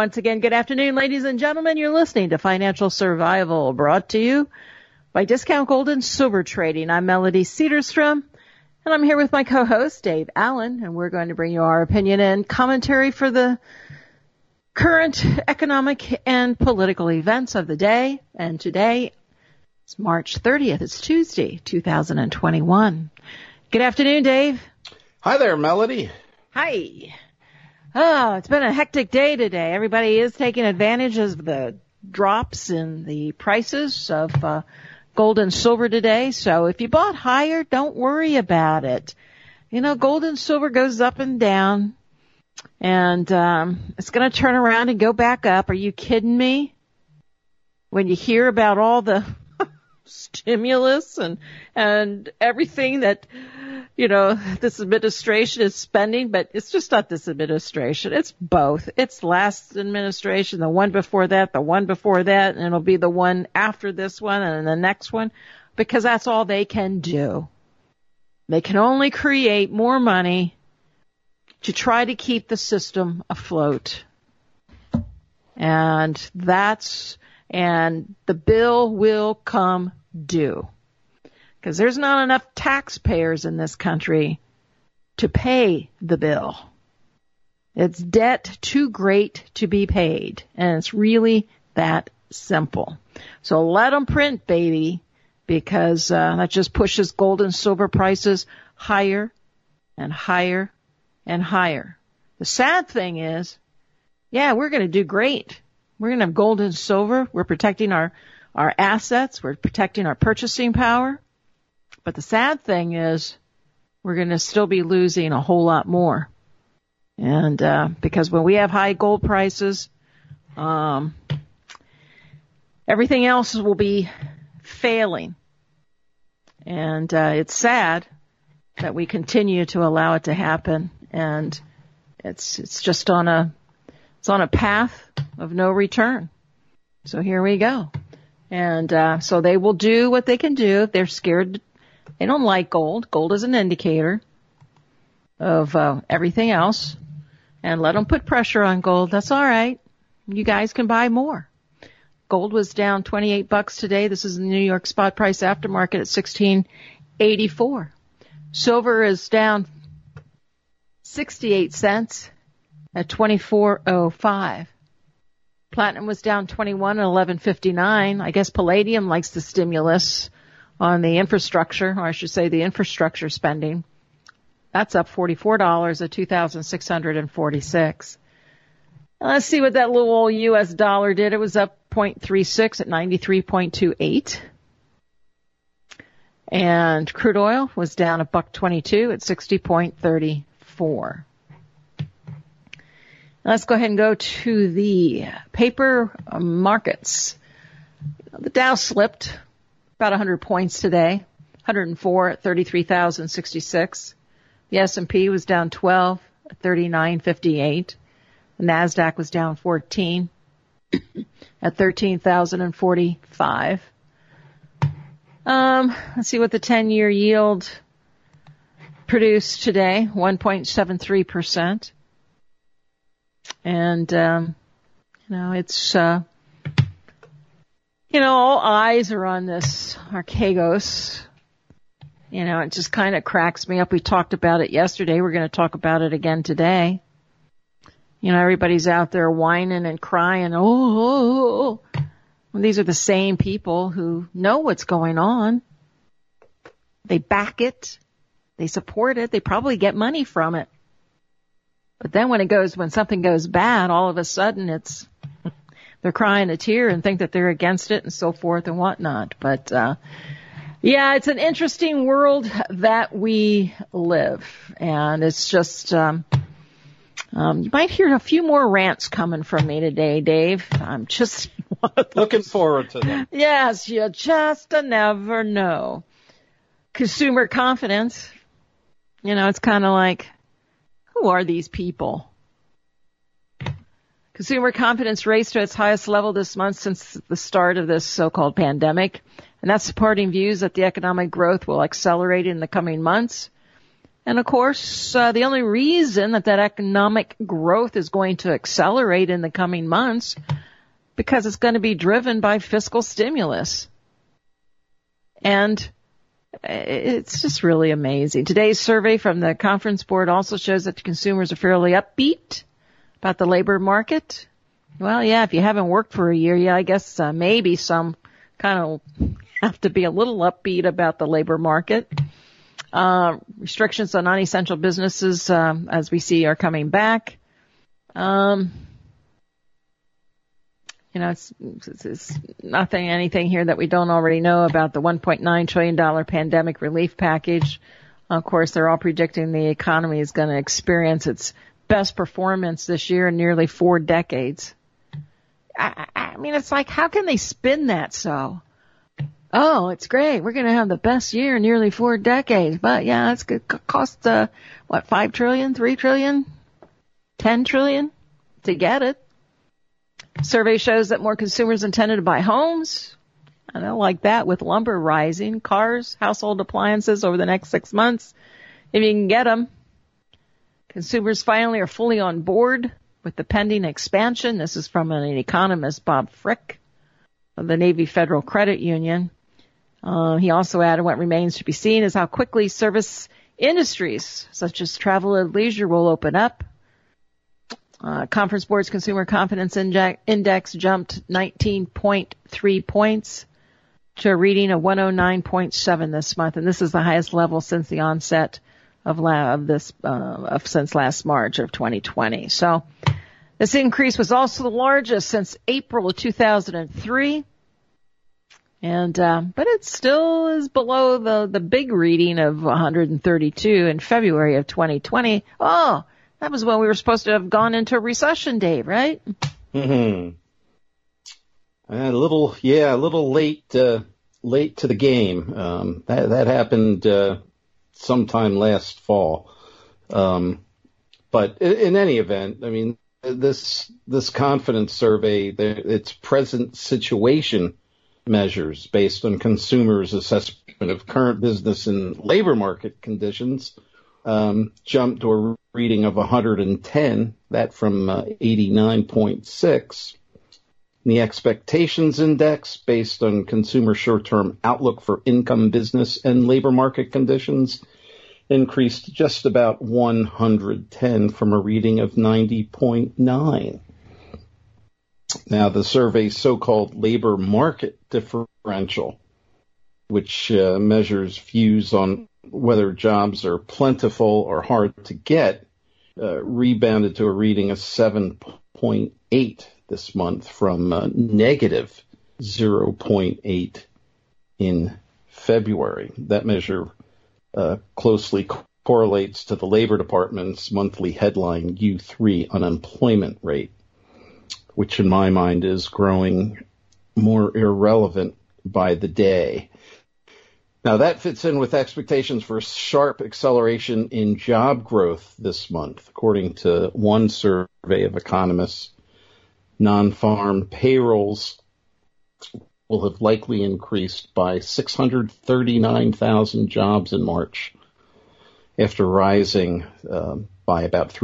once again, good afternoon, ladies and gentlemen. You're listening to Financial Survival, brought to you by Discount Gold and Silver Trading. I'm Melody Cedarstrom, and I'm here with my co-host, Dave Allen, and we're going to bring you our opinion and commentary for the current economic and political events of the day. And today, it's March 30th. It's Tuesday, 2021. Good afternoon, Dave. Hi there, Melody. Hi. Oh, it's been a hectic day today. Everybody is taking advantage of the drops in the prices of gold and silver today. So if you bought higher, don't worry about it. You know, gold and silver goes up and down, and it's going to turn around and go back up. Are you kidding me? When you hear about all the stimulus and everything that, you know, this administration is spending, but it's just not this administration. It's both. It's last administration, the one before that, the one before that, and it'll be the one after this one and the next one, because that's all they can do. They can only create more money to try to keep the system afloat. And the bill will come due. Because there's not enough taxpayers in this country to pay the bill. It's debt too great to be paid. And it's really that simple. So let them print, baby, because that just pushes gold and silver prices higher and higher and higher. The sad thing is, yeah, we're going to do great. We're going to have gold and silver. We're protecting our assets. We're protecting our purchasing power. But the sad thing is we're going to still be losing a whole lot more. And because when we have high gold prices, everything else will be failing. And it's sad that we continue to allow it to happen. And it's just on a path of no return. So here we go. And so they will do what they can do. They're scared. They don't like gold. Gold is an indicator of everything else. And let them put pressure on gold. That's all right. You guys can buy more. Gold was down $28 today. This is the New York spot price aftermarket at $16.84. Silver is down 68 cents at $24.05. Platinum was down 21 at $11.59. I guess palladium likes the stimulus on the infrastructure, or I should say the infrastructure spending. That's up $44 at $2,646. Let's see what that little old U.S. dollar did. It was up 0.36 at 93.28. And crude oil was down $1.22 at 60.34. Let's go ahead and go to the paper markets. The Dow slipped about 100 points today, 104 at 33,066. The S&P was down 12 at 39.58. The NASDAQ was down 14 at 13,045. Let's see what the 10-year yield produced today, 1.73%. And, it's, all eyes are on this Archegos. It just kind of cracks me up. We talked about it yesterday. We're going to talk about it again today. Everybody's out there whining and crying. Oh. Well, these are the same people who know what's going on. They back it. They support it. They probably get money from it. But then when something goes bad, all of a sudden they're crying a tear and think that they're against it and so forth and whatnot. But, yeah, it's an interesting world that we live. And it's just, you might hear a few more rants coming from me today, Dave. I'm just looking forward to them. Yes, you just never know. Consumer confidence, it's kind of like, who are these people? Consumer confidence raised to its highest level this month since the start of this so-called pandemic, and that's supporting views that the economic growth will accelerate in the coming months. And of course, the only reason that economic growth is going to accelerate in the coming months, because it's going to be driven by fiscal stimulus. And it's just really amazing. Today's survey from the Conference Board also shows that the consumers are fairly upbeat about the labor market. Well, yeah, if you haven't worked for a year, yeah, I guess maybe some kind of have to be a little upbeat about the labor market. Restrictions on non-essential businesses, as we see, are coming back. It's anything here that we don't already know about the $1.9 trillion pandemic relief package. Of course, they're all predicting the economy is going to experience its best performance this year in nearly 4 decades. I mean, it's like, how can they spin that so? Oh, it's great. We're going to have the best year in nearly 4 decades. But yeah, it's going to cost, $5 trillion, $3 trillion, $10 trillion to get it. Survey shows that more consumers intended to buy homes. I know, like that, with lumber rising, cars, household appliances over the next 6 months, if you can get them. Consumers finally are fully on board with the pending expansion. This is from an economist, Bob Frick, of the Navy Federal Credit Union. He also added, what remains to be seen is how quickly service industries, such as travel and leisure, will open up. Conference Board's Consumer Confidence Index jumped 19.3 points to a reading of 109.7 this month, and this is the highest level since the onset since last March of 2020. So this increase was also the largest since April of 2003. And, but it still is below the big reading of 132 in February of 2020. Oh, that was when we were supposed to have gone into a recession, Dave, right? Mm-hmm. A little late to the game. That happened, sometime last fall. But in any event, I mean, this confidence survey, its present situation measures based on consumers' assessment of current business and labor market conditions, jumped to a reading of 110, that from 89.6. The expectations index, based on consumer short-term outlook for income, business, and labor market conditions, increased just about 110 from a reading of 90.9. Now, the survey's so-called labor market differential, which measures views on whether jobs are plentiful or hard to get, rebounded to a reading of 7.8 this month from negative 0.8 in February. That measure closely correlates to the Labor Department's monthly headline U3 unemployment rate, which in my mind is growing more irrelevant by the day. Now, that fits in with expectations for sharp acceleration in job growth this month. According to one survey of economists, non-farm payrolls will have likely increased by 639,000 jobs in March, after rising by about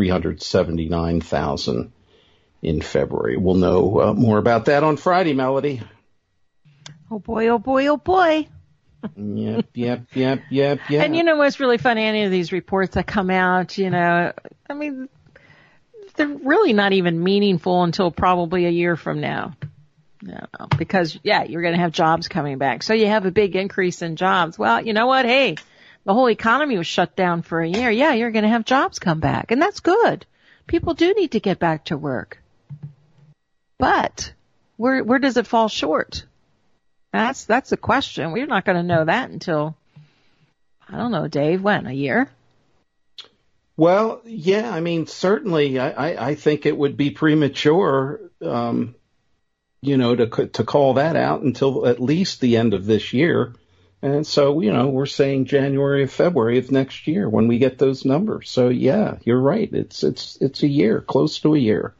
379,000 in February. We'll know more about that on Friday, Melody. Oh boy, oh boy, oh boy. Yep. And you know what's really funny? Any of these reports that come out, I mean, they're really not even meaningful until probably a year from now. Because, you're going to have jobs coming back. So you have a big increase in jobs. Well, you know what? Hey, the whole economy was shut down for a year. Yeah, you're going to have jobs come back. And that's good. People do need to get back to work. But where does it fall short? That's the question. We're not going to know that until, I don't know, Dave, when? A year? Well, yeah, I mean, certainly I think it would be premature, to call that out until at least the end of this year. And so, we're saying January or February of next year when we get those numbers. So, yeah, you're right. It's a year, close to a year.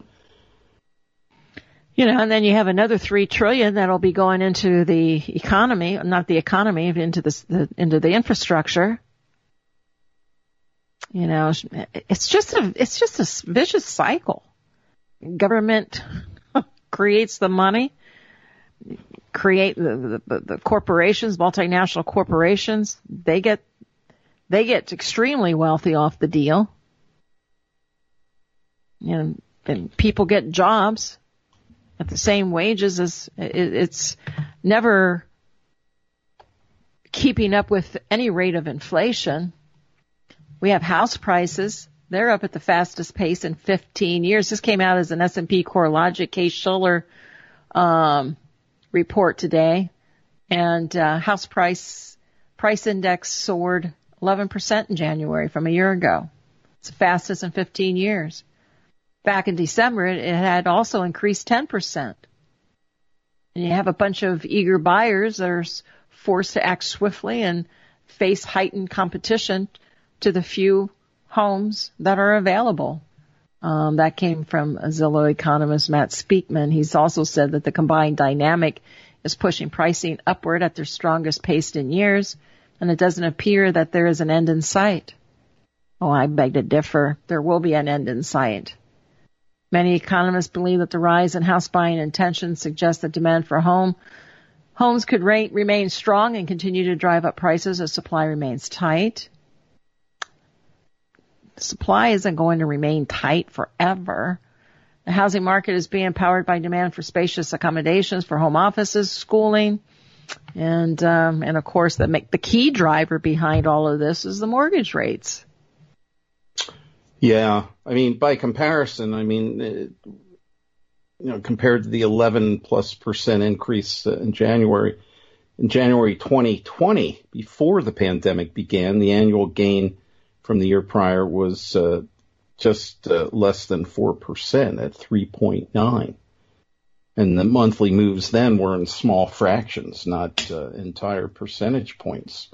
And then you have another $3 trillion that'll be going into the economy, not the economy, into the infrastructure. You know, it's just a vicious cycle. Government creates the money, create the corporations, multinational corporations. They get extremely wealthy off the deal. You know, and people get jobs at the same wages as it's never keeping up with any rate of inflation. We have house prices. They're up at the fastest pace in 15 years. This came out as an S&P CoreLogic Case-Shiller report today. And house price index soared 11% in January from a year ago. It's the fastest in 15 years. Back in December, it had also increased 10%. And you have a bunch of eager buyers that are forced to act swiftly and face heightened competition to the few homes that are available. That came from Zillow economist Matt Speakman. He's also said that the combined dynamic is pushing pricing upward at their strongest pace in years, and it doesn't appear that there is an end in sight. Oh, I beg to differ. There will be an end in sight. Many economists believe that the rise in house buying intentions suggests that demand for homes could remain strong and continue to drive up prices as supply remains tight. Supply isn't going to remain tight forever. The housing market is being powered by demand for spacious accommodations for home offices, schooling, and of course the key driver behind all of this is the mortgage rates. Yeah, I mean, by comparison, compared to the 11+% increase in January 2020, before the pandemic began, the annual gain from the year prior was just less than 4% at 3.9. And the monthly moves then were in small fractions, not entire percentage points.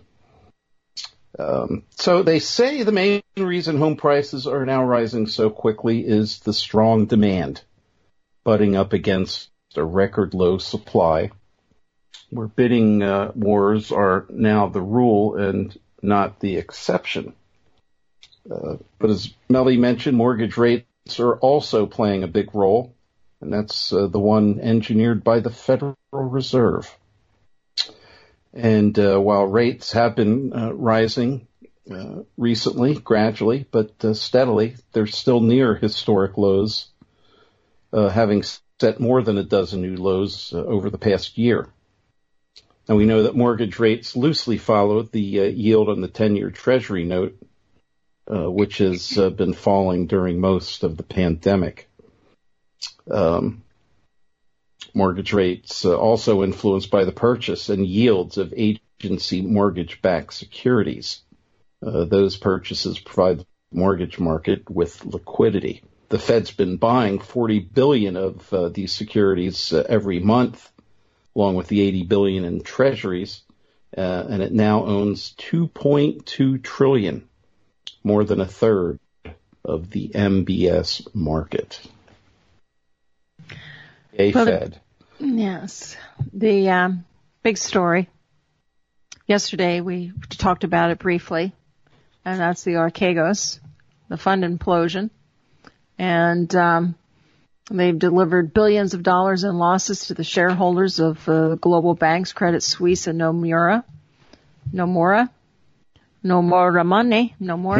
So they say the main reason home prices are now rising so quickly is the strong demand, butting up against a record low supply, where bidding wars are now the rule and not the exception. But as Melly mentioned, mortgage rates are also playing a big role, and that's the one engineered by the Federal Reserve. And while rates have been rising recently, gradually, but steadily, they're still near historic lows, having set more than a dozen new lows over the past year. And we know that mortgage rates loosely follow the yield on the 10-year Treasury note, which has been falling during most of the pandemic. Mortgage rates also influenced by the purchase and yields of agency mortgage-backed securities. Those purchases provide the mortgage market with liquidity. The Fed's been buying $40 billion of these securities every month, along with the $80 billion in treasuries, and it now owns $2.2 trillion, more than a third of the MBS market. Fed. Yes. The big story. Yesterday we talked about it briefly, and that's the Archegos, the fund implosion. And they've delivered billions of dollars in losses to the shareholders of global banks, Credit Suisse and Nomura money.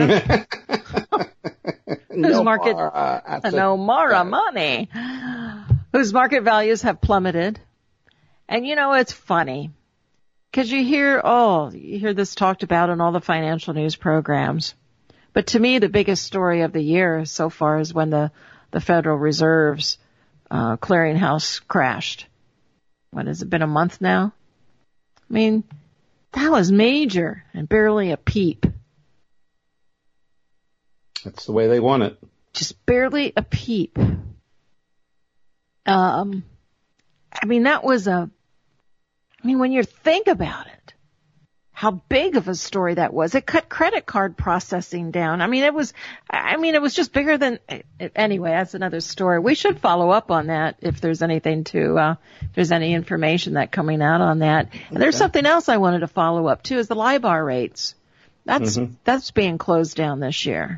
Whose market values have plummeted. And it's funny because you hear this talked about in all the financial news programs. But to me, the biggest story of the year so far is when the Federal Reserve's clearinghouse crashed. What has it been, a month now? I mean, that was major and barely a peep. That's the way they want it. Just barely a peep. That was when you think about it, how big of a story that was. It cut credit card processing down. It was just bigger than, anyway, that's another story. We should follow up on that if there's anything if there's any information that coming out on that. And there's something else I wanted to follow up too, is the LIBOR rates. That's being closed down this year.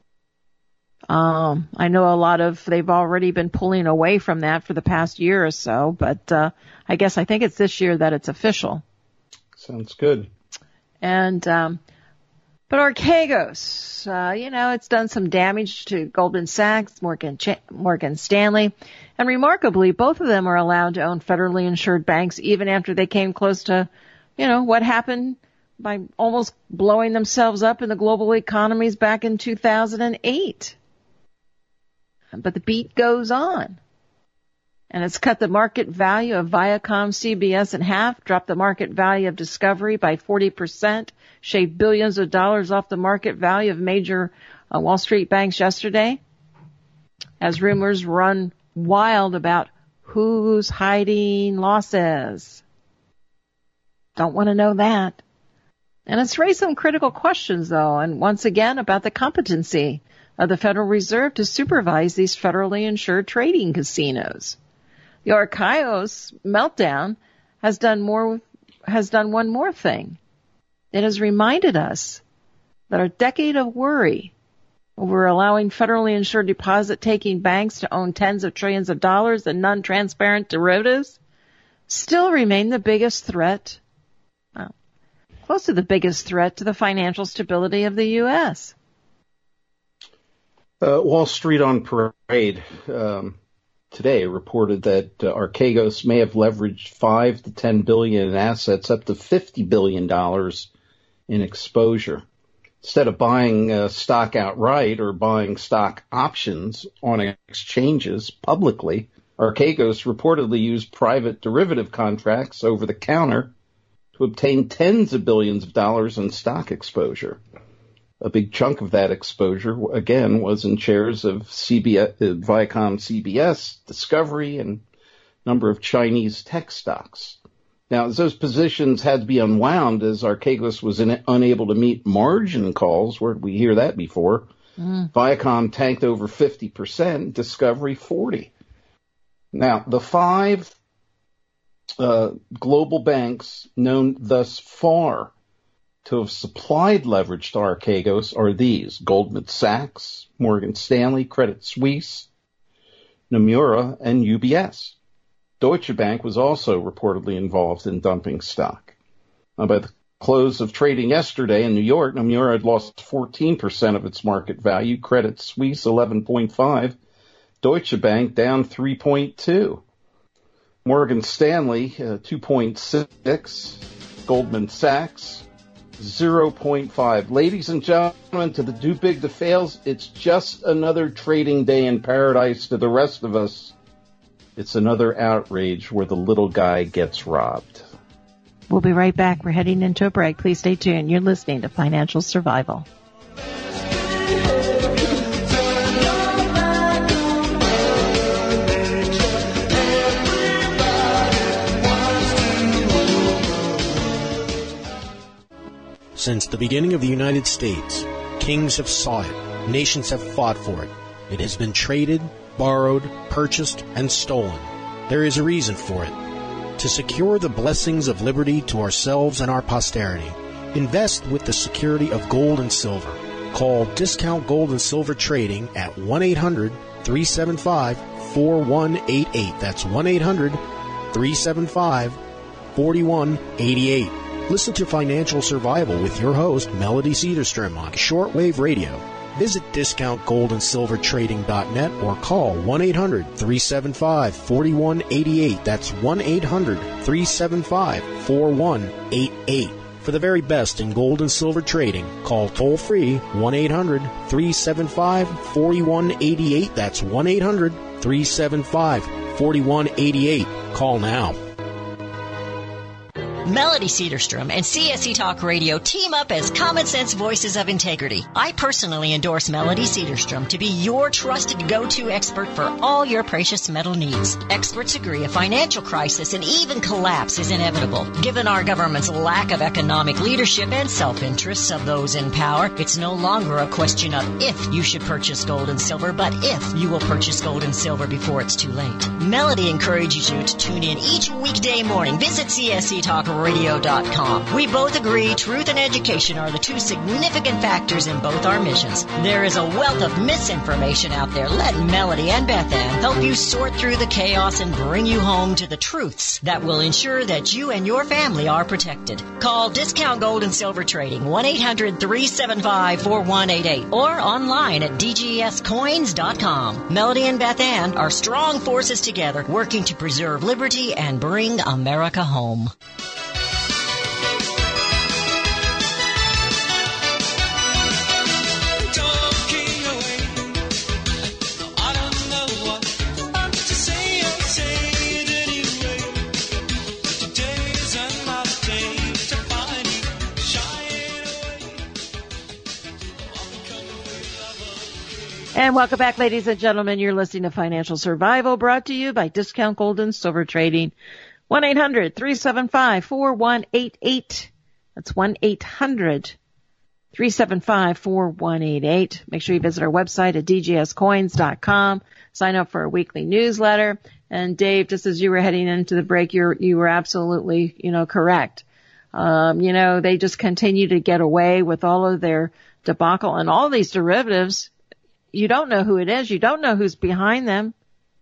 I know they've already been pulling away from that for the past year or so, but I think it's this year that it's official. Sounds good. And but Archegos, it's done some damage to Goldman Sachs, Morgan Stanley, and remarkably, both of them are allowed to own federally insured banks even after they came close to, what happened by almost blowing themselves up in the global economies back in 2008. But the beat goes on. And it's cut the market value of Viacom CBS in half, dropped the market value of Discovery by 40%, shaved billions of dollars off the market value of major Wall Street banks yesterday, as rumors run wild about who's hiding losses. Don't want to know that. And it's raised some critical questions, though, and once again about the competency of the Federal Reserve to supervise these federally insured trading casinos. The Archegos meltdown has done one more thing. It has reminded us that our decade of worry over allowing federally insured deposit-taking banks to own tens of trillions of dollars in non-transparent derivatives still remain the biggest threat, close to the biggest threat to the financial stability of the U.S. Wall Street on Parade today reported that Archegos may have leveraged $5 to $10 billion in assets, up to $50 billion in exposure. Instead of buying stock outright or buying stock options on exchanges publicly, Archegos reportedly used private derivative contracts over the counter to obtain tens of billions of dollars in stock exposure. A big chunk of that exposure, again, was in shares of Viacom CBS, Discovery, and a number of Chinese tech stocks. Now, those positions had to be unwound as Archegos was unable to meet margin calls. Where did we hear that before? Viacom tanked over 50%, Discovery 40%. Now, the five global banks known thus far to have supplied leverage to Archegos are these: Goldman Sachs, Morgan Stanley, Credit Suisse, Nomura, and UBS. Deutsche Bank was also reportedly involved in dumping stock. Now, by the close of trading yesterday in New York, Nomura had lost 14% of its market value, Credit Suisse 11.5%, Deutsche Bank down 3.2%, Morgan Stanley 2.6%, Goldman Sachs 0.5%. Ladies and gentlemen, to the too big to fails, it's just another trading day in paradise. To the rest of us, it's another outrage where the little guy gets robbed. We'll be right back. We're heading into a break. Please stay tuned. You're listening to Financial Survival. Since the beginning of the United States, kings have sought it, nations have fought for it. It has been traded, borrowed, purchased, and stolen. There is a reason for it. To secure the blessings of liberty to ourselves and our posterity, invest with the security of gold and silver. Call Discount Gold and Silver Trading at 1-800-375-4188. That's 1-800-375-4188. Listen to Financial Survival with your host, Melody Cedarstrom, on shortwave radio. Visit discountgoldandsilvertrading.net or call 1-800-375-4188. That's 1-800-375-4188. For the very best in gold and silver trading, call toll-free 1-800-375-4188. That's 1-800-375-4188. Call now. Melody Cedarstrom and CSE Talk Radio team up as common sense voices of integrity. I personally endorse Melody Cedarstrom to be your trusted go-to expert for all your precious metal needs. Experts agree a financial crisis and even collapse is inevitable. Given our government's lack of economic leadership and self-interests of those in power, it's no longer a question of if you should purchase gold and silver, but if you will purchase gold and silver before it's too late. Melody encourages you to tune in each weekday morning. Visit CSE Talk ScienceTalkRadio.com. We both agree truth and education are the two significant factors in both our missions. There is a wealth of misinformation out there. Let Melody and Beth Ann help you sort through the chaos and bring you home to the truths that will ensure that you and your family are protected. Call Discount Gold and Silver Trading 1-800-375-4188 or online at dgscoins.com. Melody and Beth Ann are strong forces together working to preserve liberty and bring America home. And welcome back, ladies and gentlemen. You're listening to Financial Survival, brought to you by Discount Gold and Silver Trading. 1-800-375-4188. That's 1-800-375-4188. Make sure you visit our website at dgscoins.com. Sign up for our weekly newsletter. And Dave, just as you were heading into the break, you were absolutely, correct. They just continue to get away with all of their debacle and all these derivatives. You don't know who it is. You don't know who's behind them.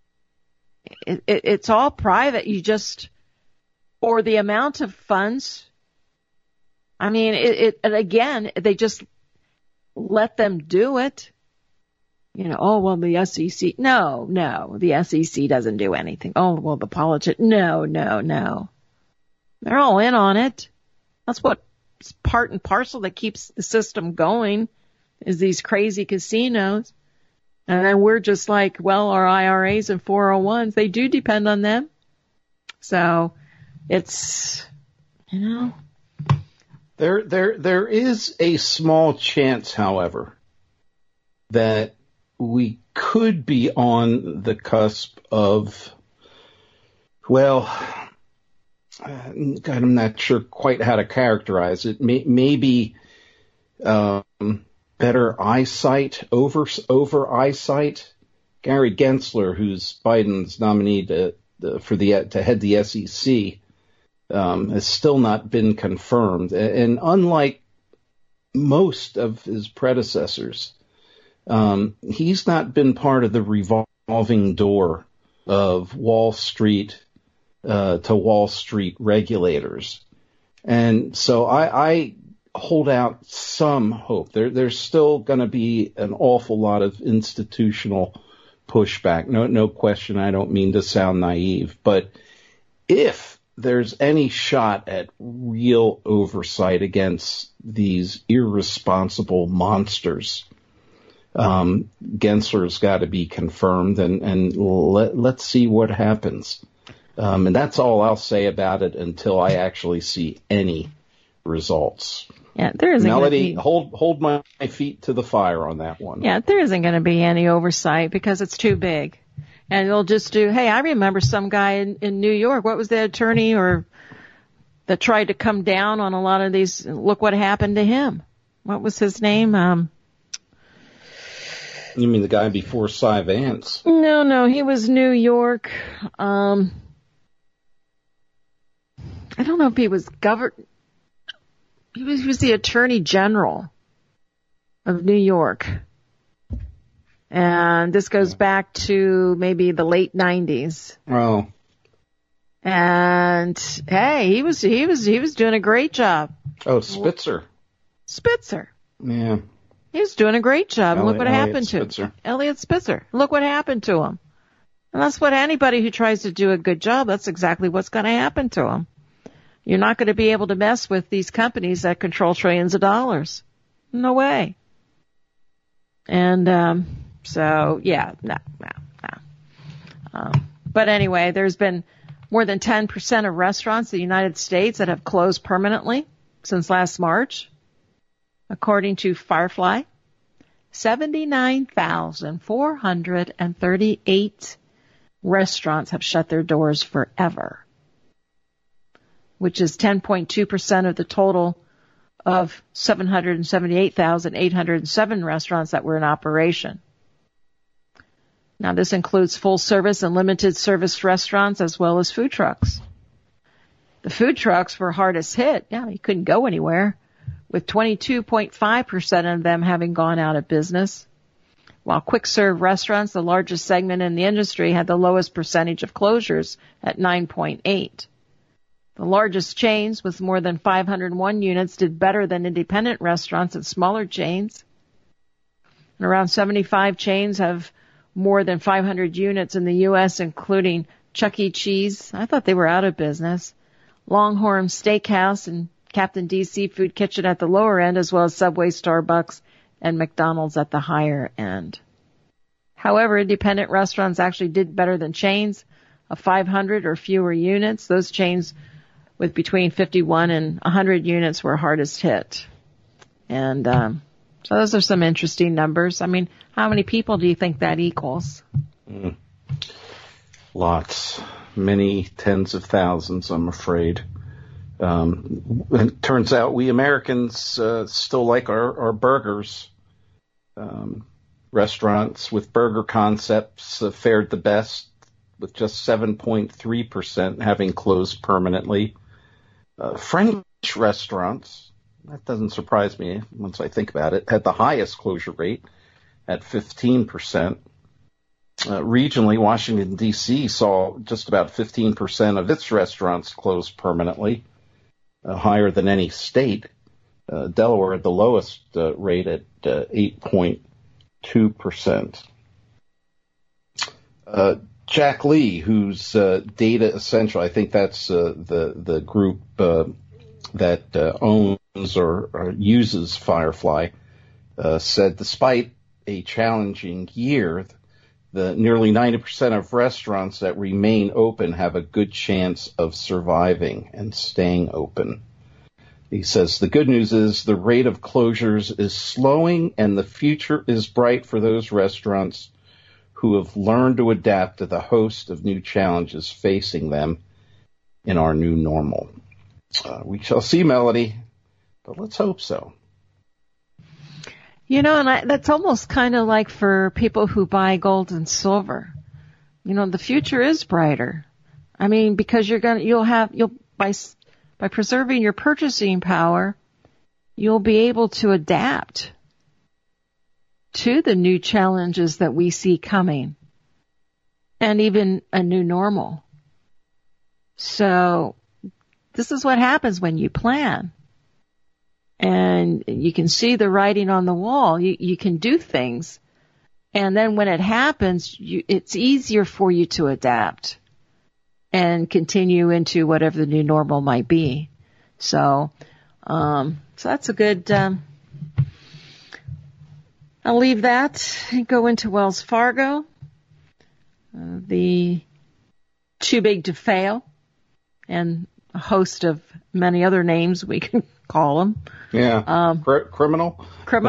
It's all private. Or the amount of funds. I mean, and again, they just let them do it. The SEC. No, the SEC doesn't do anything. The politicians. No. They're all in on it. That's what part and parcel that keeps the system going, is these crazy casinos. And then we're just like, our IRAs and 401s, they do depend on them. So it's, There is a small chance, however, that we could be on the cusp of, I'm not sure quite how to characterize it. Maybe better eyesight over eyesight. Gary Gensler, who's Biden's nominee to head the SEC, has still not been confirmed. And unlike most of his predecessors, he's not been part of the revolving door of Wall Street to Wall Street regulators. And so I hold out some hope. There's still going to be an awful lot of institutional pushback. No question. I don't mean to sound naive, but if there's any shot at real oversight against these irresponsible monsters, Gensler's got to be confirmed, and let's see what happens. And that's all I'll say about it until I actually see any results. Yeah, there isn't. Melody, hold my feet to the fire on that one. Yeah, there isn't going to be any oversight because it's too big. And they'll just do, hey, I remember some guy in New York. What was the attorney that tried to come down on a lot of these? Look what happened to him. What was his name? You mean the guy before Cy Vance? No, he was New York. I don't know if he was He was the Attorney General of New York. And this goes back to maybe the late 90s. Oh. And hey, he was doing a great job. Oh, Spitzer. Yeah. He was doing a great job. Look what happened to him. Elliot Spitzer. Look what happened to him. And that's what anybody who tries to do a good job, that's exactly what's going to happen to him. You're not going to be able to mess with these companies that control trillions of dollars. No way. And no. But anyway, there's been more than 10% of restaurants in the United States that have closed permanently since last March. According to Firefly, 79,438 restaurants have shut their doors forever, which is 10.2% of the total of 778,807 restaurants that were in operation. Now, this includes full service and limited service restaurants as well as food trucks. The food trucks were hardest hit. Yeah, you couldn't go anywhere, with 22.5% of them having gone out of business. While quick-serve restaurants, the largest segment in the industry, had the lowest percentage of closures at 9.8%. The largest chains, with more than 501 units, did better than independent restaurants and smaller chains. And around 75 chains have more than 500 units in the U.S., including Chuck E. Cheese. I thought they were out of business. Longhorn Steakhouse and Captain D Seafood Kitchen at the lower end, as well as Subway, Starbucks, and McDonald's at the higher end. However, independent restaurants actually did better than chains of 500 or fewer units. Those chains with between 51 and 100 units were hardest hit. And so those are some interesting numbers. I mean, how many people do you think that equals? Lots. Many tens of thousands, I'm afraid. It turns out we Americans still like our burgers. Restaurants with burger concepts fared the best, with just 7.3% having closed permanently. French restaurants, that doesn't surprise me once I think about it, had the highest closure rate at 15%. Regionally, Washington, D.C. saw just about 15% of its restaurants close permanently, higher than any state. Delaware had the lowest rate at 8.2%. Jack Lee, who's Data Essential, I think that's the group that owns or uses Firefly, said despite a challenging year, the nearly 90% of restaurants that remain open have a good chance of surviving and staying open. He says the good news is the rate of closures is slowing and the future is bright for those restaurants who have learned to adapt to the host of new challenges facing them in our new normal. We shall see, Melody, but let's hope so. You know, and that's almost kind of like for people who buy gold and silver. You know, the future is brighter. I mean, because by preserving your purchasing power, you'll be able to adapt to the new challenges that we see coming, and even a new normal. So this is what happens when you plan. And you can see the writing on the wall. You can do things. And then when it happens, it's easier for you to adapt and continue into whatever the new normal might be. So that's a good, I'll leave that and go into Wells Fargo. The too big to fail, and a host of many other names we can call them. Yeah. Criminal.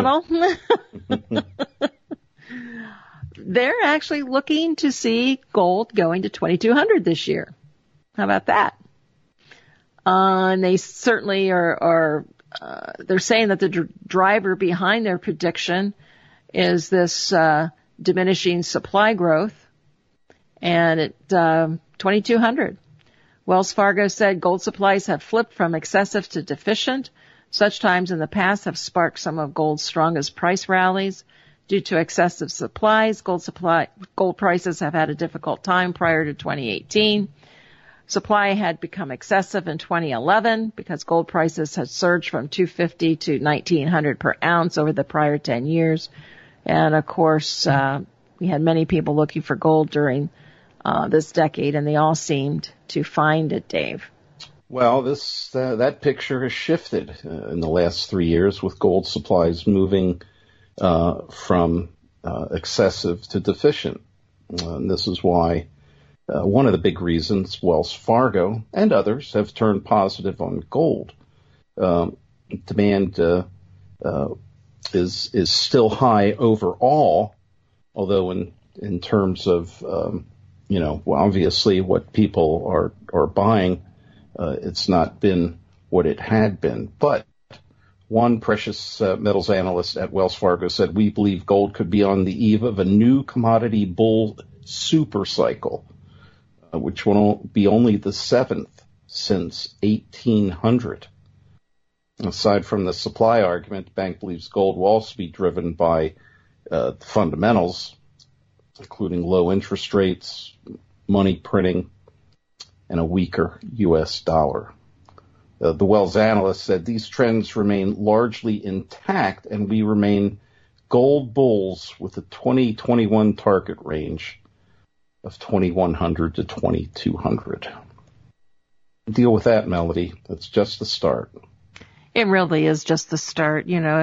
They're actually looking to see gold going to 2,200 this year. How about that? And they certainly are they're saying that the driver behind their prediction is this diminishing supply growth, and at 2,200. Wells Fargo said gold supplies have flipped from excessive to deficient. Such times in the past have sparked some of gold's strongest price rallies. Due to excessive supplies, gold prices have had a difficult time prior to 2018. Supply had become excessive in 2011 because gold prices had surged from $250 to $1,900 per ounce over the prior 10 years. And of course, we had many people looking for gold during this decade, and they all seemed to find it, Dave. Well, that picture has shifted in the last 3 years, with gold supplies moving from excessive to deficient. And this is why one of the big reasons Wells Fargo and others have turned positive on gold. Demand is still high overall, although in terms of obviously what people are buying, it's not been what it had been. But one precious metals analyst at Wells Fargo said, "We believe gold could be on the eve of a new commodity bull super cycle, which will be only the seventh since 1800. Aside from the supply argument, the bank believes gold will also be driven by fundamentals, including low interest rates, money printing, and a weaker U.S. dollar. The Wells analyst said these trends remain largely intact, and we remain gold bulls with a 2021 target range of 2,100 to 2,200. Deal with that, Melody. That's just the start. It really is just the start. You know,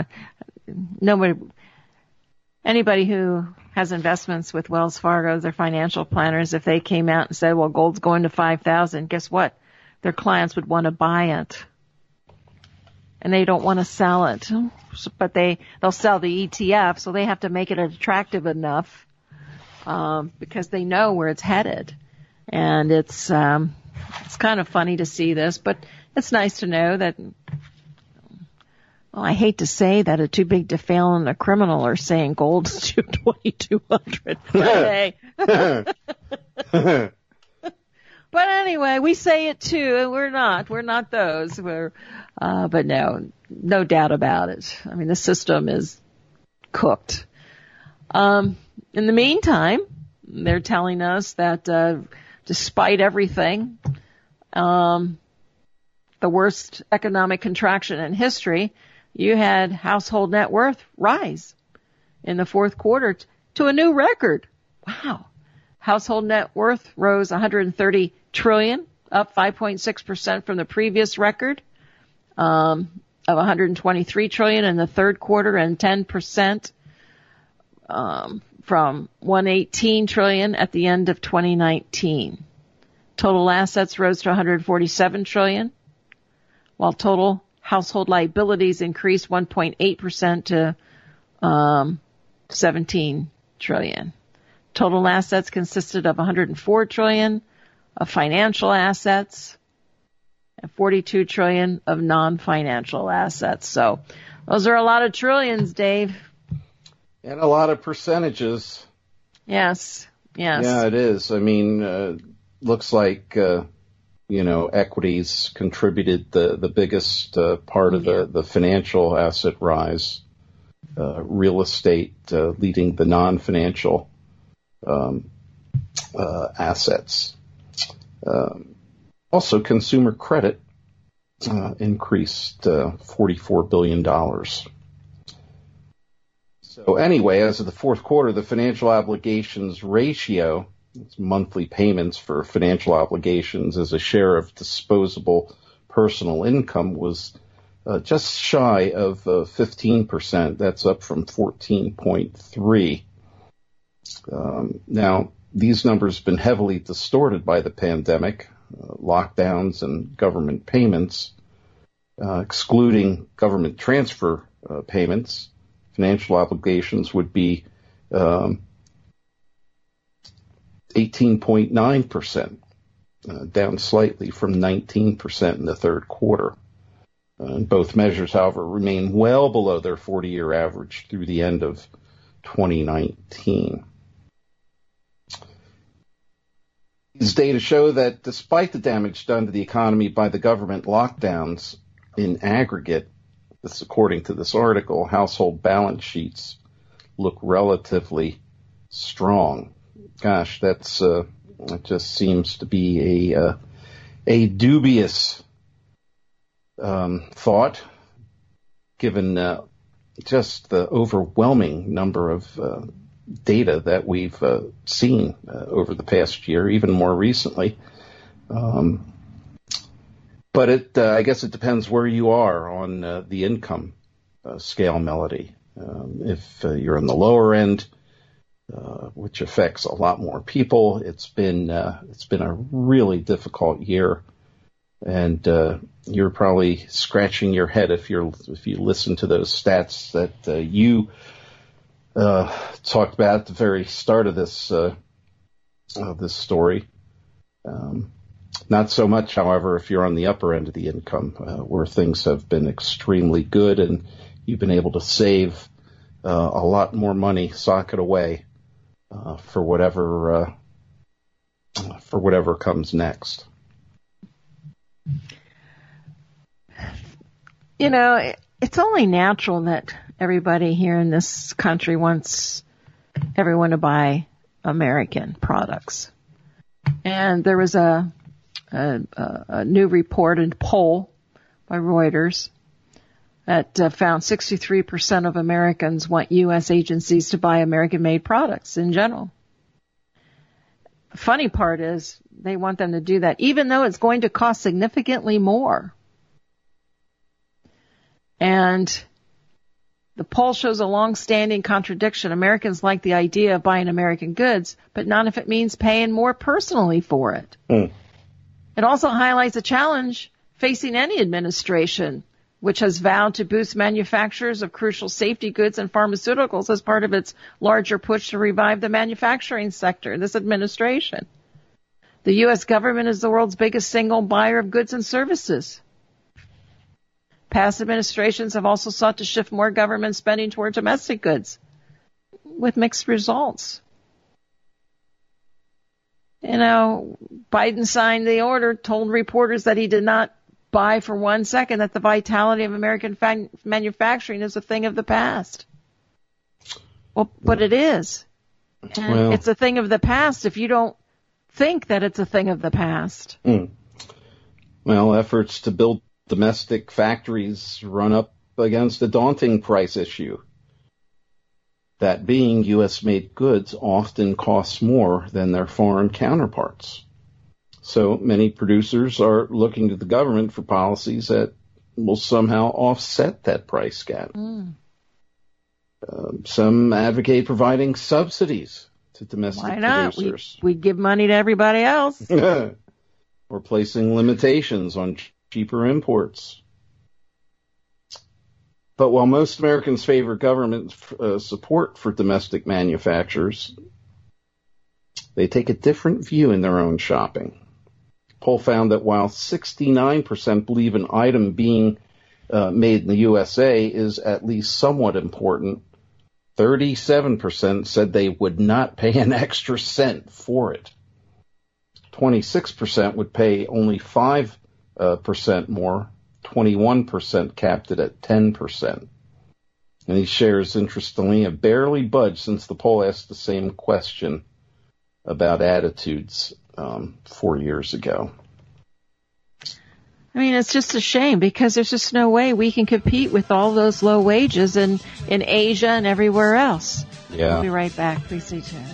anybody who has investments with Wells Fargo, their financial planners, if they came out and said, well, gold's going to 5,000, guess what? Their clients would want to buy it. And they don't want to sell it. But they'll sell the ETF, so they have to make it attractive enough because they know where it's headed. And it's kind of funny to see this, but it's nice to know that, well, I hate to say that a too big to fail and a criminal are saying gold's to 2,200 per day. But anyway, we say it too, and we're not those. But no doubt about it. I mean, the system is cooked. In the meantime, they're telling us that, despite everything, the worst economic contraction in history, you had household net worth rise in the fourth quarter to a new record. Wow. Household net worth rose $130 trillion, up 5.6% from the previous record of $123 trillion in the third quarter, and 10% from $118 trillion at the end of 2019. Total assets rose to $147 trillion, while total household liabilities increased 1.8% to $17 trillion. Total assets consisted of $104 trillion of financial assets and $42 trillion of non-financial assets. So those are a lot of trillions, Dave. And a lot of percentages. Yes. Yeah, it is. I mean, looks like, equities contributed the biggest part of the financial asset rise. Real estate leading the non-financial assets. Also, consumer credit increased $44 billion. So anyway, as of the fourth quarter, the financial obligations ratio, it's monthly payments for financial obligations as a share of disposable personal income, was just shy of 15%. That's up from 14.3%. Now, these numbers have been heavily distorted by the pandemic, lockdowns and government payments. Excluding government transfer payments, financial obligations would be 18.9%, down slightly from 19% in the third quarter. Both measures, however, remain well below their 40-year average through the end of 2019. These data show that despite the damage done to the economy by the government lockdowns, in aggregate, this according to this article, household balance sheets look relatively strong. Gosh, that just seems to be a dubious thought, given just the overwhelming number of data that we've seen over the past year, even more recently. But I guess it depends where you are on the income scale, Melody. If you're in the lower end, which affects a lot more people, it's been a really difficult year, and you're probably scratching your head if you listen to those stats that you talked about at the very start of this story. Not so much, however, if you're on the upper end of the income, where things have been extremely good and you've been able to save a lot more money, sock it away for whatever comes next. You know, it's only natural that everybody here in this country wants everyone to buy American products. And there was a new report and poll by Reuters that found 63% of Americans want U.S. agencies to buy American-made products in general. The funny part is they want them to do that, even though it's going to cost significantly more. And the poll shows a long-standing contradiction. Americans like the idea of buying American goods, but not if it means paying more personally for it. It also highlights a challenge facing any administration, which has vowed to boost manufacturers of crucial safety goods and pharmaceuticals as part of its larger push to revive the manufacturing sector, this administration. The U.S. government is the world's biggest single buyer of goods and services. Past administrations have also sought to shift more government spending toward domestic goods, with mixed results. You know, Biden signed the order, told reporters that he did not buy for 1 second that the vitality of American manufacturing is a thing of the past. Well, but it is. And it's a thing of the past if you don't think that it's a thing of the past. Well, efforts to build domestic factories run up against a daunting price issue. That being, U.S.-made goods often cost more than their foreign counterparts. So many producers are looking to the government for policies that will somehow offset that price gap. Some advocate providing subsidies to domestic producers. We give money to everybody else. Or placing limitations on cheaper imports. But while most Americans favor government support for domestic manufacturers, they take a different view in their own shopping. Poll found that while 69% believe an item being made in the USA is at least somewhat important, 37% said they would not pay an extra cent for it. 26% would pay only 5% more. 21% capped it at 10%. And these shares, interestingly, have barely budged since the poll asked the same question about attitudes 4 years ago. I mean, it's just a shame because there's just no way we can compete with all those low wages in Asia and everywhere else. Yeah. We'll be right back. Please stay tuned.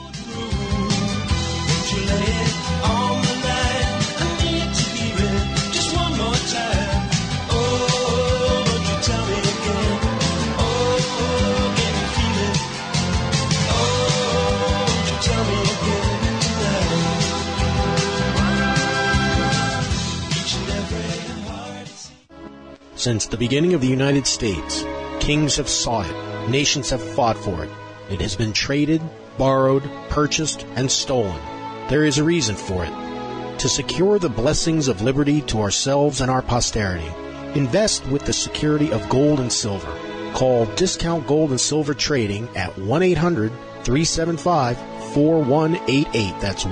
Since the beginning of the United States, kings have sought it, nations have fought for it. It has been traded, borrowed, purchased, and stolen. There is a reason for it. To secure the blessings of liberty to ourselves and our posterity, invest with the security of gold and silver. Call Discount Gold and Silver Trading at 1-800-375-4188. That's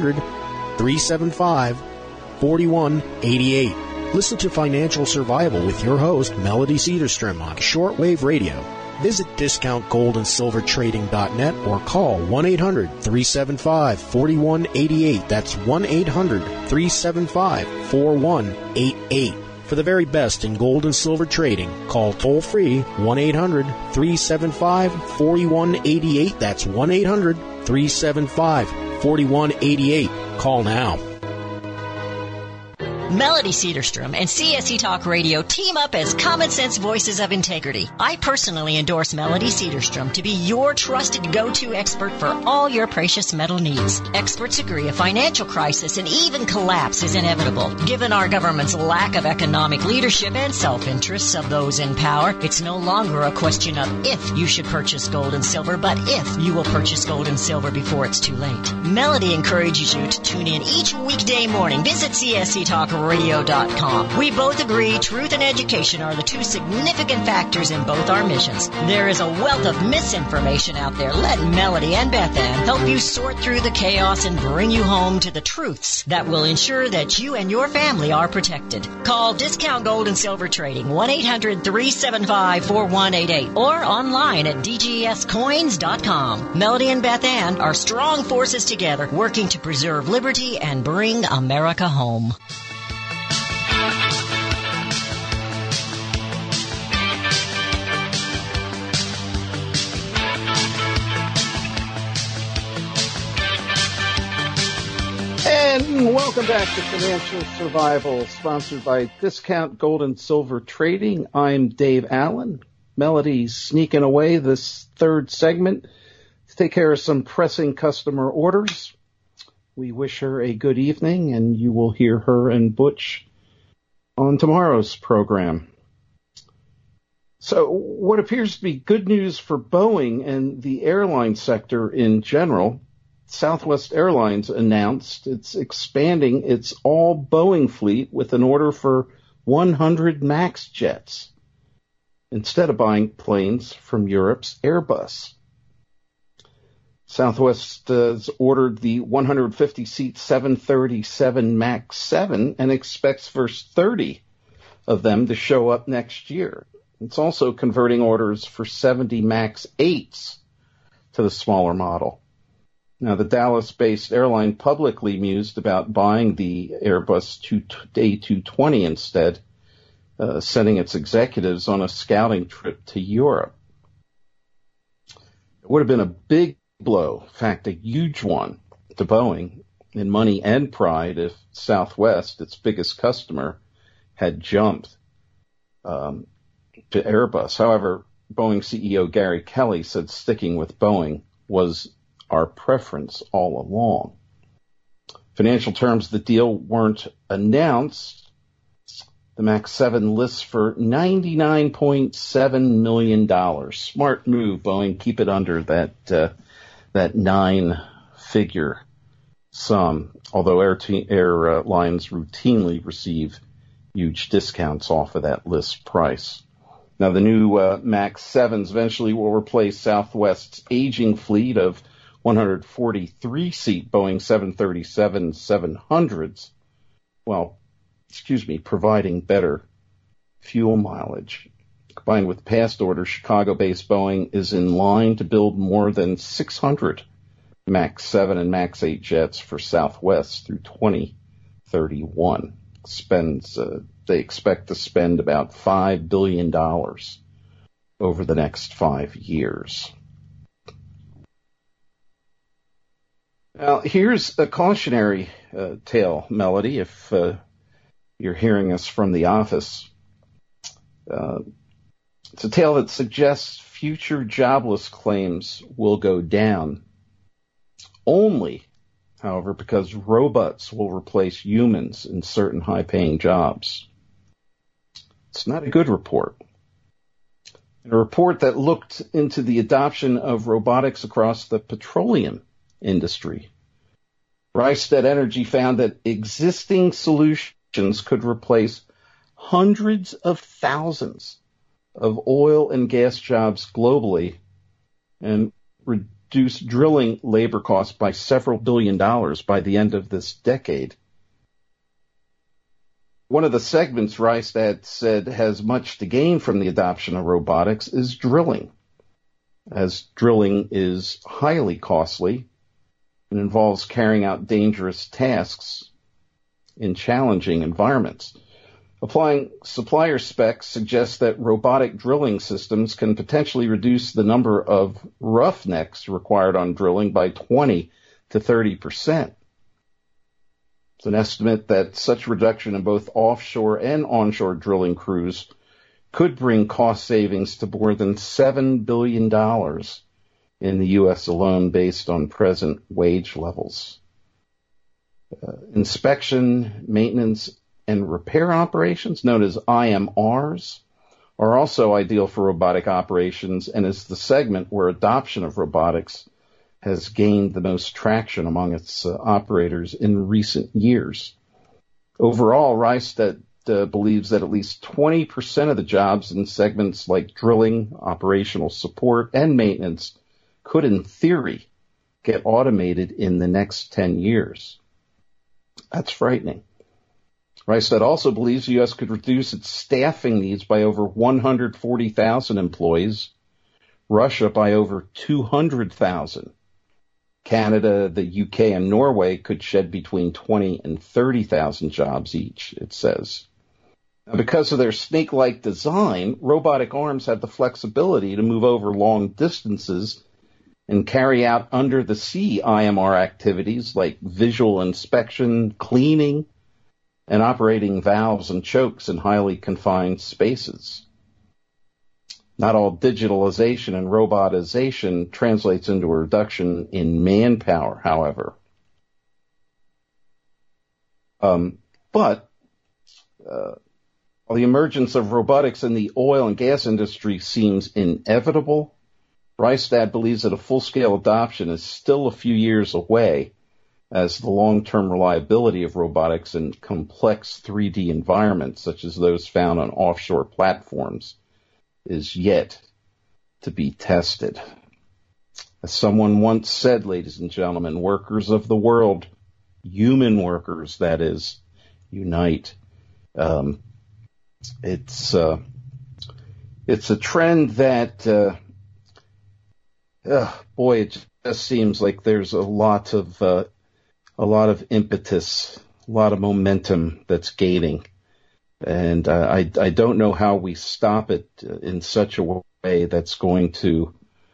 1-800-375-4188. Listen to Financial Survival with your host, Melody Cedarstrom, on shortwave radio. Visit discountgoldandsilvertrading.net or call 1-800-375-4188. That's 1-800-375-4188. For the very best in gold and silver trading, call toll-free 1-800-375-4188. That's 1-800-375-4188. Call now. Melody Cedarstrom and CSE Talk Radio team up as common sense voices of integrity. I personally endorse Melody Cedarstrom to be your trusted go-to expert for all your precious metal needs. Experts agree a financial crisis and even collapse is inevitable. Given our government's lack of economic leadership and self-interests of those in power, it's no longer a question of if you should purchase gold and silver, but if you will purchase gold and silver before it's too late. Melody encourages you to tune in each weekday morning. Visit CSE Talk ScienceTalkRadio.com. We both agree truth and education are the two significant factors in both our missions. There is a wealth of misinformation out there. Let Melody and Beth Ann help you sort through the chaos and bring you home to the truths that will ensure that you and your family are protected. Call Discount Gold and Silver Trading 1-800-375-4188 or online at dgscoins.com. Melody and Beth Ann are strong forces together working to preserve liberty and bring America home. And welcome back to Financial Survival, sponsored by Discount Gold and Silver Trading. I'm Dave Allen. Melody's sneaking away this third segment to take care of some pressing customer orders. We wish her a good evening, and you will hear her and Butch on tomorrow's program. So what appears to be good news for Boeing and the airline sector in general, Southwest Airlines announced it's expanding its all-Boeing fleet with an order for 100 MAX jets, instead of buying planes from Europe's Airbus. Southwest has ordered the 150-seat 737 MAX 7 and expects first 30 of them to show up next year. It's also converting orders for 70 MAX 8s to the smaller model. Now, the Dallas-based airline publicly mused about buying the Airbus A220 instead, sending its executives on a scouting trip to Europe. It would have been a big blow, in fact, a huge one, to Boeing in money and pride if Southwest, its biggest customer, had jumped to Airbus. However, Boeing CEO Gary Kelly said sticking with Boeing was our preference all along. Financial terms of the deal weren't announced. The MAX 7 lists for $99.7 million. Smart move, Boeing. Keep it under that 9-figure sum, although airlines routinely receive huge discounts off of that list price. Now, the new MAX 7s eventually will replace Southwest's aging fleet of 143-seat Boeing 737-700s, providing better fuel mileage. Combined with past orders, Chicago-based Boeing is in line to build more than 600 MAX 7 and MAX 8 jets for Southwest through 2031. They expect to spend about $5 billion over the next 5 years. Now, here's a cautionary tale, Melody, if you're hearing us from the office. It's a tale that suggests future jobless claims will go down. Only, however, because robots will replace humans in certain high-paying jobs. It's not a good report. In a report that looked into the adoption of robotics across the petroleum industry, Rystad Energy found that existing solutions could replace hundreds of thousands of oil and gas jobs globally and reduce drilling labor costs by several $1 billion by the end of this decade. One of the segments Rystad said has much to gain from the adoption of robotics is drilling, as drilling is highly costly and involves carrying out dangerous tasks in challenging environments. Applying supplier specs suggests that robotic drilling systems can potentially reduce the number of roughnecks required on drilling by 20 to 30%. It's an estimate that such reduction in both offshore and onshore drilling crews could bring cost savings to more than $7 billion in the U.S. alone based on present wage levels. Inspection, maintenance, and repair operations, known as IMRs, are also ideal for robotic operations and is the segment where adoption of robotics has gained the most traction among its operators in recent years. Overall, Rystad believes that at least 20% of the jobs in segments like drilling, operational support, and maintenance could, in theory, get automated in the next 10 years. That's frightening. Rystad also believes the U.S. could reduce its staffing needs by over 140,000 employees, Russia by over 200,000. Canada, the UK, and Norway could shed between 20 and 30,000 jobs each, it says. Now, because of their snake-like design, robotic arms have the flexibility to move over long distances and carry out under-the-sea IMR activities like visual inspection, cleaning, and operating valves and chokes in highly confined spaces. Not all digitalization and robotization translates into a reduction in manpower, however. But while the emergence of robotics in the oil and gas industry seems inevitable, Rystad believes that a full-scale adoption is still a few years away, as the long-term reliability of robotics in complex 3D environments, such as those found on offshore platforms, is yet to be tested. As someone once said, ladies and gentlemen, workers of the world, human workers, that is, unite. It's a trend that, it just seems like there's a lot of impetus, a lot of momentum that's gaining. And I don't know how we stop it in such a way that's going to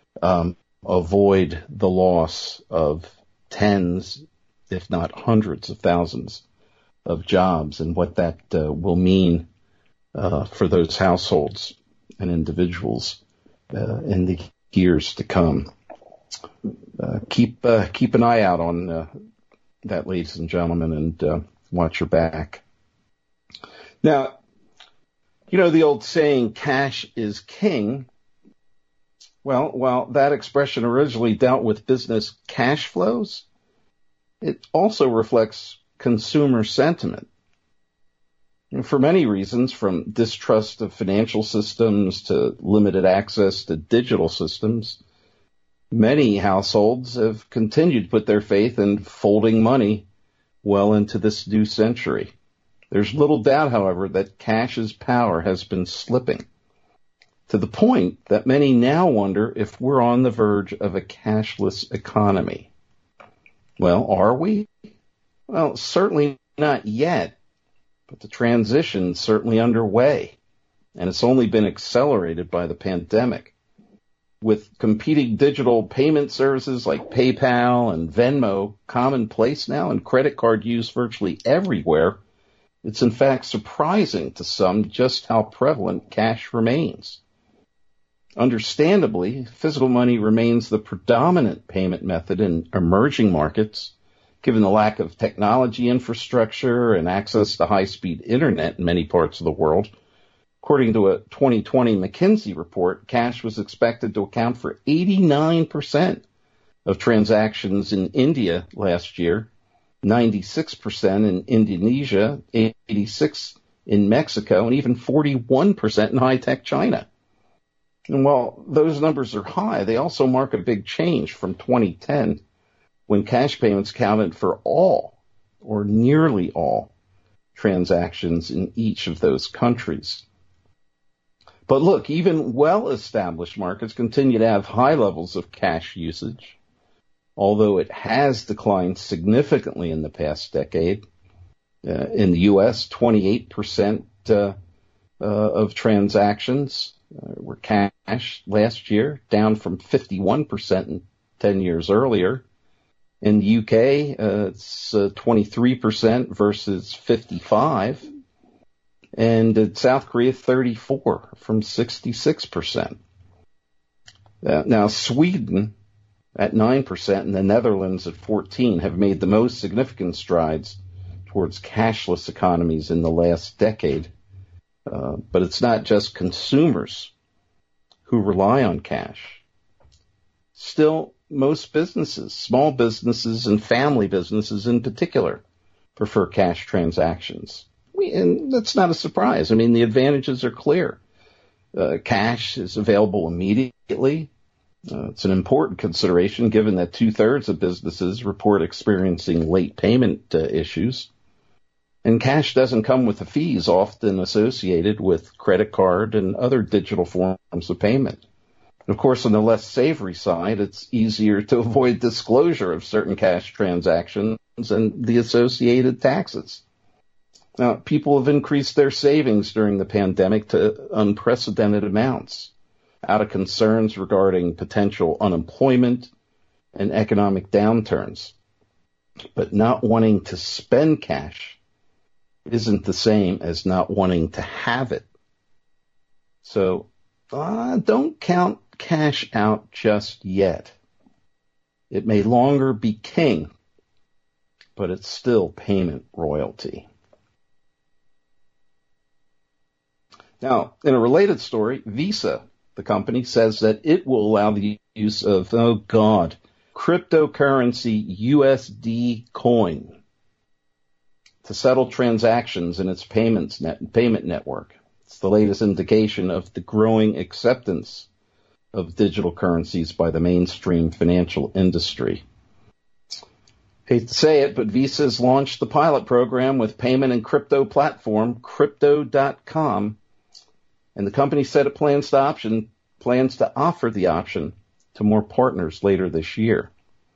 avoid the loss of tens, if not hundreds of thousands of jobs, and what that will mean for those households and individuals in the years to come. Keep an eye out on that, ladies and gentlemen, and watch your back. Now, you know the old saying, cash is king. Well, while that expression originally dealt with business cash flows, it also reflects consumer sentiment. And for many reasons, from distrust of financial systems to limited access to digital systems, many households have continued to put their faith in folding money well into this new century. There's little doubt, however, that cash's power has been slipping, to the point that many now wonder if we're on the verge of a cashless economy. Well, are we? Well, certainly not yet, but the transition's certainly underway, and it's only been accelerated by the pandemic. With competing digital payment services like PayPal and Venmo commonplace now and credit card use virtually everywhere, it's in fact surprising to some just how prevalent cash remains. Understandably, physical money remains the predominant payment method in emerging markets, given the lack of technology infrastructure and access to high-speed internet in many parts of the world. According to a 2020 McKinsey report, cash was expected to account for 89% of transactions in India last year, 96% in Indonesia, 86% in Mexico, and even 41% in high-tech China. And while those numbers are high, they also mark a big change from 2010, when cash payments counted for all, or nearly all, transactions in each of those countries. But look, even well-established markets continue to have high levels of cash usage, although it has declined significantly in the past decade. In the U.S., 28% of transactions were cash last year, down from 51% 10 years earlier. In the UK, it's 23% versus 55%. And in South Korea, 34% from 66%. Now, Sweden at 9% and the Netherlands at 14% have made the most significant strides towards cashless economies in the last decade. But it's not just consumers who rely on cash. Still, most businesses, small businesses and family businesses in particular, prefer cash transactions. And that's not a surprise. I mean, the advantages are clear. Cash is available immediately. It's an important consideration given that 2/3 of businesses report experiencing late payment issues. And cash doesn't come with the fees often associated with credit card and other digital forms of payment. Of course, on the less savory side, it's easier to avoid disclosure of certain cash transactions and the associated taxes. Now, people have increased their savings during the pandemic to unprecedented amounts out of concerns regarding potential unemployment and economic downturns. But not wanting to spend cash isn't the same as not wanting to have it. So don't count cash out just yet. It may longer be king, but it's still payment royalty. Now, in a related story, Visa, the company, says that it will allow the use of, cryptocurrency USD coin to settle transactions in its payment network. It's the latest indication of the growing acceptance of digital currencies by the mainstream financial industry. Hate to say it, but Visa has launched the pilot program with payment and crypto platform Crypto.com, and the company said it plans to offer the option to more partners later this year.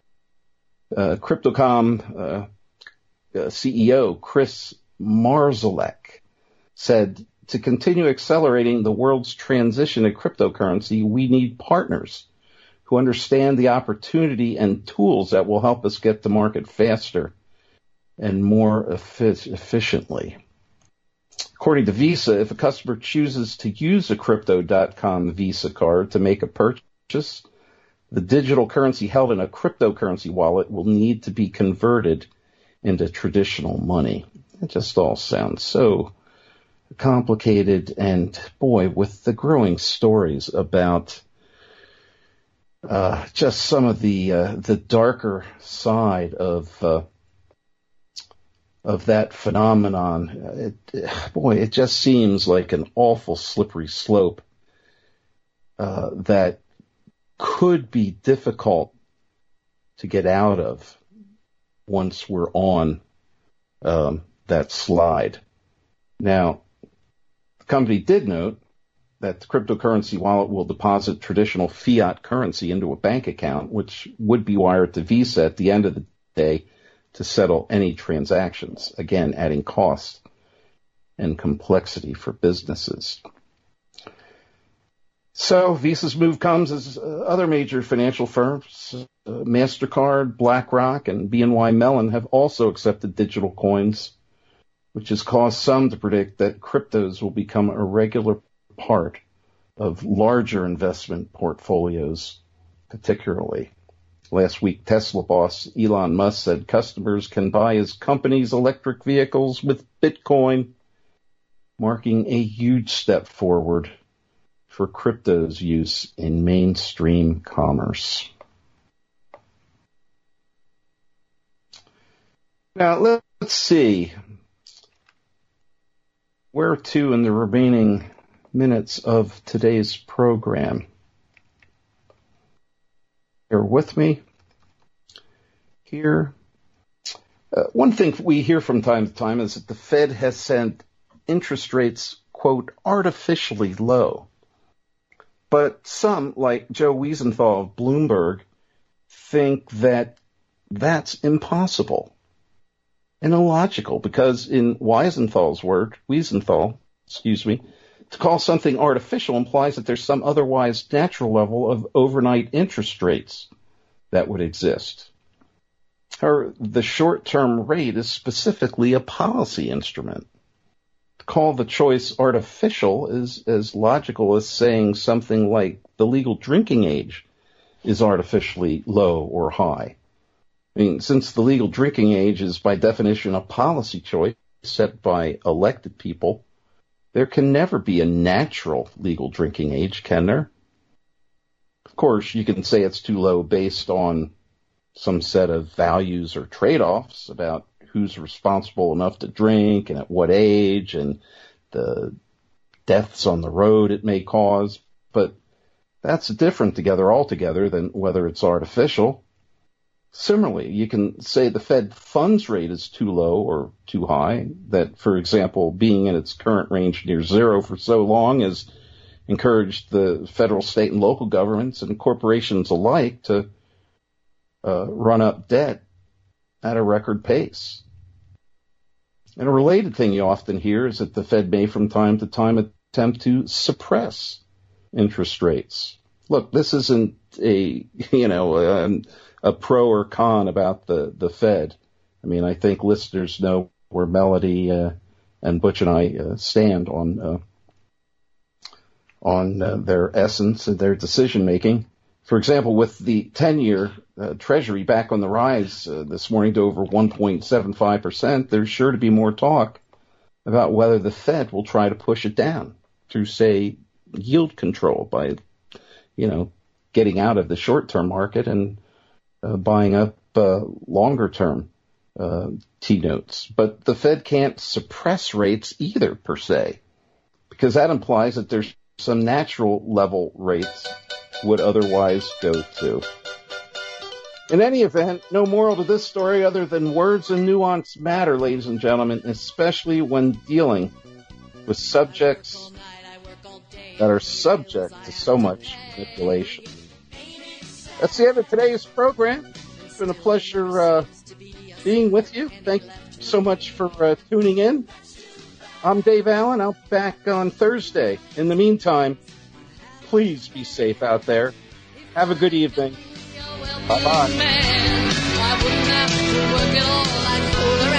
Crypto.com CEO Chris Marszalek said, to continue accelerating the world's transition to cryptocurrency, we need partners who understand the opportunity and tools that will help us get to market faster and more efficiently. According to Visa, if a customer chooses to use a Crypto.com Visa card to make a purchase, the digital currency held in a cryptocurrency wallet will need to be converted into traditional money. It just all sounds so complicated, and boy, with the growing stories about just some of the darker side of that phenomenon, it just seems like an awful slippery slope that could be difficult to get out of once we're on that slide. Now, the company did note that the cryptocurrency wallet will deposit traditional fiat currency into a bank account, which would be wired to Visa at the end of the day to settle any transactions, again, adding cost and complexity for businesses. So Visa's move comes as other major financial firms, MasterCard, BlackRock, and BNY Mellon have also accepted digital coins, which has caused some to predict that cryptos will become a regular part of larger investment portfolios, particularly. Last week, Tesla boss Elon Musk said customers can buy his company's electric vehicles with Bitcoin, marking a huge step forward for crypto's use in mainstream commerce. Now, let's see. Where to in the remaining minutes of today's program? Bear with me here. One thing we hear from time to time is that the Fed has sent interest rates, quote, artificially low. But some, like Joe Wiesenthal of Bloomberg, think that that's impossible and illogical because in Wiesenthal's to call something artificial implies that there's some otherwise natural level of overnight interest rates that would exist. However, the short-term rate is specifically a policy instrument. To call the choice artificial is as logical as saying something like the legal drinking age is artificially low or high. I mean, since the legal drinking age is by definition a policy choice set by elected people, there can never be a natural legal drinking age, can there? Of course, you can say it's too low based on some set of values or trade-offs about who's responsible enough to drink and at what age and the deaths on the road it may cause. But that's different altogether than whether it's artificial. Similarly, you can say the Fed funds rate is too low or too high, that, for example, being in its current range near zero for so long has encouraged the federal, state, and local governments and corporations alike to run up debt at a record pace. And a related thing you often hear is that the Fed may from time to time attempt to suppress interest rates. Look, this isn't a pro or con about the Fed. I mean, I think listeners know where Melody and Butch and I stand on their essence and their decision making. For example, with the 10-year Treasury back on the rise this morning to over 1.75%, there's sure to be more talk about whether the Fed will try to push it down through, say, yield control by, getting out of the short-term market and buying up longer-term T-notes. But the Fed can't suppress rates either, per se, because that implies that there's some natural level rates would otherwise go to. In any event, no moral to this story other than words and nuance matter, ladies and gentlemen, especially when dealing with subjects that are subject to so much manipulation. That's the end of today's program. It's been a pleasure being with you. Thank you so much for tuning in. I'm Dave Allen. I'll be back on Thursday. In the meantime, please be safe out there. Have a good evening. Bye-bye.